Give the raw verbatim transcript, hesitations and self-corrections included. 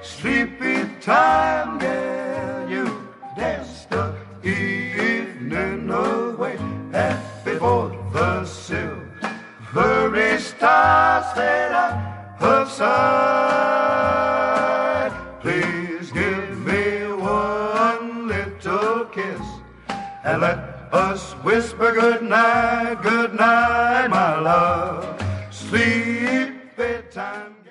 sleepy time, girl. You dance the evening away. Happy for the silvery stars that I have sight. Please give me one little kiss and let us whisper good night, good night, my love. Sleepy time.